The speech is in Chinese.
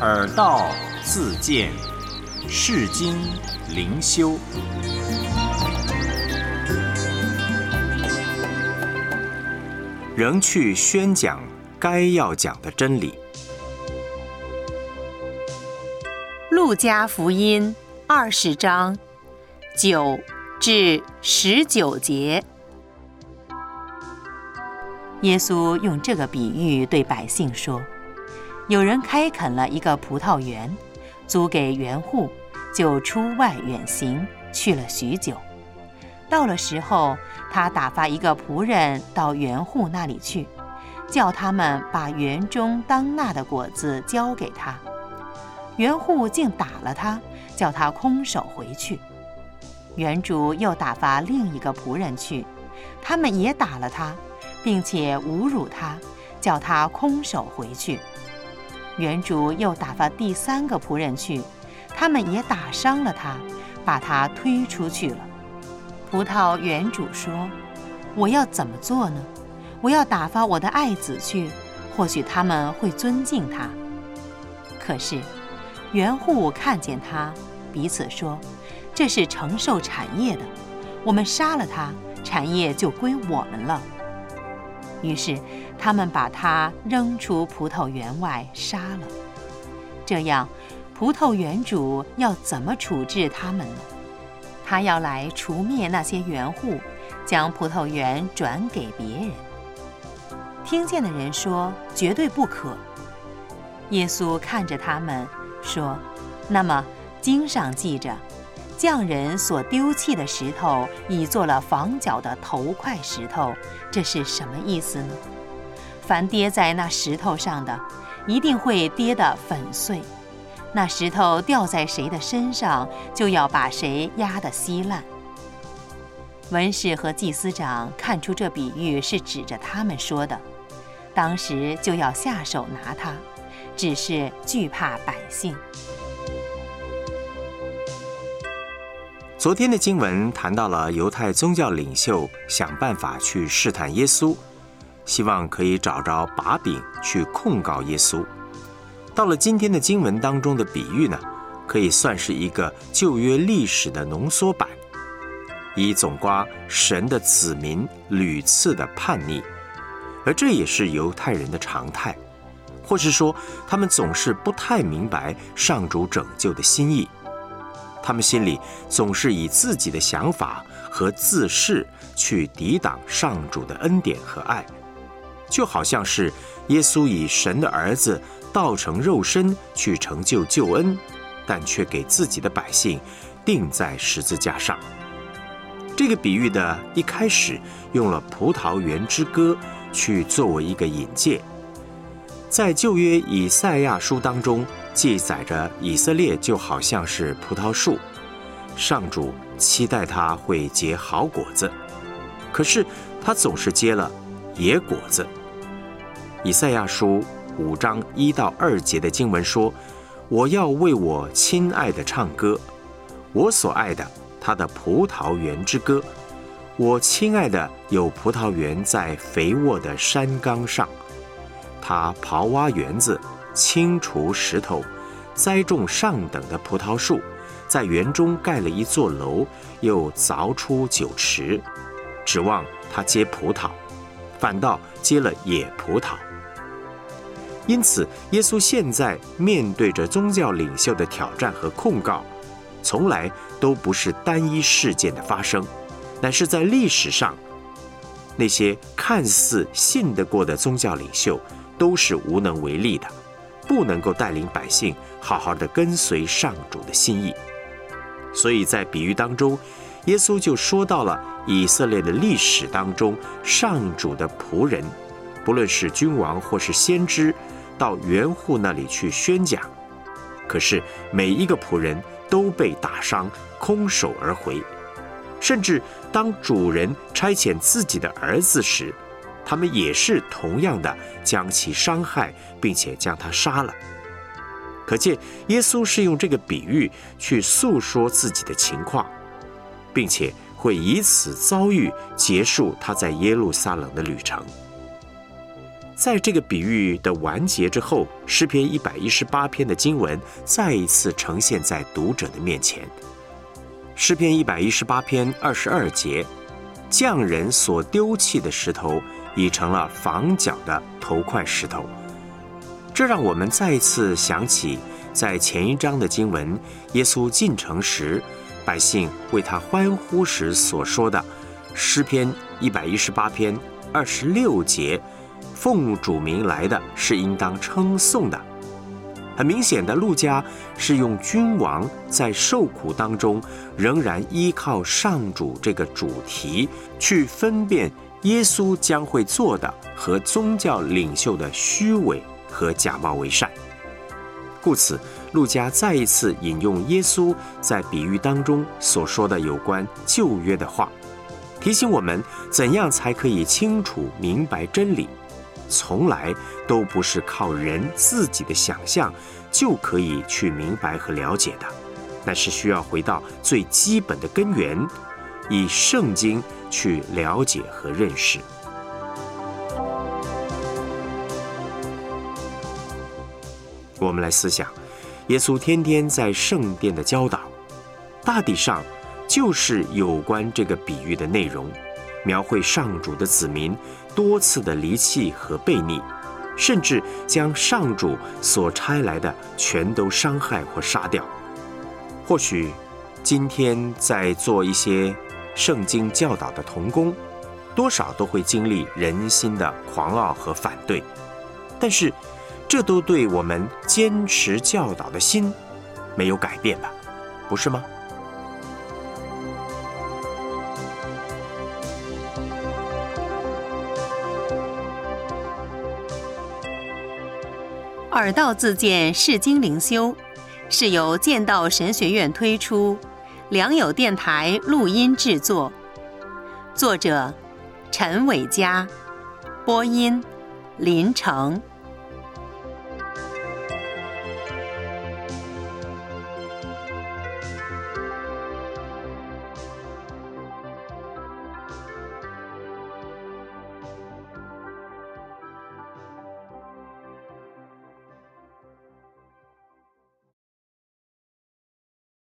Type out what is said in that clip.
耳道自见，世经灵修。仍去宣讲该要讲的真理。 路加福音20章9至19节，耶稣用这个比喻对百姓说：有人开垦了一个葡萄园，租给园户，就出外远行，去了许久。到了时候，他打发一个仆人到园户那里去，叫他们把园中当纳的果子交给他。园户竟打了他，叫他空手回去。园主又打发另一个仆人去，他们也打了他，并且侮辱他，叫他空手回去。园主又打发第三个仆人去，他们也打伤了他，把他推出去了。葡萄园主说：我要怎么做呢？我要打发我的爱子去，或许他们会尊敬他。可是园户看见他，彼此说：这是承受产业的，我们杀了他，产业就归我们了。于是他们把他扔出葡萄园外杀了。这样，葡萄园主要怎么处置他们呢？他要来除灭那些园户，将葡萄园转给别人。听见的人说：绝对不可。耶稣看着他们说：那么经上记着，匠人所丢弃的石头已做了房角的头块石头，这是什么意思呢？凡跌在那石头上的，一定会跌得粉碎。那石头掉在谁的身上，就要把谁压得稀烂。文士和祭司长看出这比喻是指着他们说的，当时就要下手拿他，只是惧怕百姓。 昨天的经文谈到了犹太宗教领袖想办法去试探耶稣，希望可以找着把柄去控告耶稣。到了今天的经文当中的比喻呢，可以算是一个旧约历史的浓缩版，以总括神的子民屡次的叛逆，而这也是犹太人的常态，或是说他们总是不太明白上主拯救的心意，他们心里总是以自己的想法和自恃去抵挡上主的恩典和爱，就好像是耶稣以神的儿子道成肉身去成就救恩，但却给自己的百姓钉在十字架上。这个比喻的一开始用了葡萄园之歌去作为一个引介。在旧约以赛亚书当中记载着以色列就好像是葡萄树，上主期待它会结好果子，可是它总是结了野果子。以赛亚书5章1到2节的经文说：我要为我亲爱的唱歌，我所爱的他的葡萄园之歌。我亲爱的有葡萄园在肥沃的山冈上，他刨挖园子，清除石头，栽种上等的葡萄树，在园中盖了一座楼，又凿出酒池，指望他结葡萄，反倒结了野葡萄。因此耶稣现在面对着宗教领袖的挑战和控告，从来都不是单一事件的发生，乃是在历史上那些看似信得过的宗教领袖都是无能为力的，不能够带领百姓好好的跟随上主的心意。所以在比喻当中，耶稣就说到了以色列的历史当中，上主的仆人，不论是君王或是先知，到园户那里去宣讲，可是每一个仆人都被打伤，空手而回。甚至当主人差遣自己的儿子时，他们也是同样的将其伤害，并且将他杀了。可见耶稣是用这个比喻去诉说自己的情况，并且会以此遭遇结束他在耶路撒冷的旅程。 在这个比喻的完结之后，诗篇118篇的经文再一次呈现在读者的面前。诗篇118篇22节，匠人所丢弃的石头，已成了房角的头块石头。这让我们再一次想起在前一章的经文，耶稣进城时，百姓为他欢呼时所说的。诗篇118篇26节，奉主名来的是应当称颂的。很明显的，路加是用君王在受苦当中仍然依靠上主这个主题，去分辨耶稣将会做的和宗教领袖的虚伪和假冒为善。故此，路加再一次引用耶稣在比喻当中所说的有关旧约的话，提醒我们怎样才可以清楚明白真理。从来都不是靠人自己的想象就可以去明白和了解的，那是需要回到最基本的根源，以圣经去了解和认识。我们来思想，耶稣天天在圣殿的教导，大体上就是有关这个比喻的内容，描绘上主的子民多次的离弃和悖逆，甚至将上主所差来的全都伤害或杀掉。或许今天在做一些圣经教导的同工，多少都会经历人心的狂傲和反对，但是这都对我们坚持教导的心没有改变吧，不是吗？ 耳道自荐释经灵修是由剑道神学院推出，良友电台录音制作，作者陈伟嘉，播音林成。